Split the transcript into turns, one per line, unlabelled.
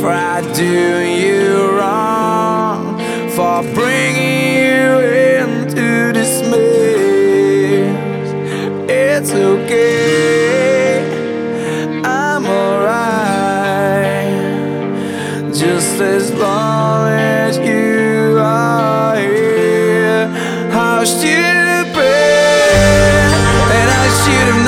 for doing you wrong, for bringing you into this mess. It's okay, I'm alright, just as long as you are here. How stupid, and I should have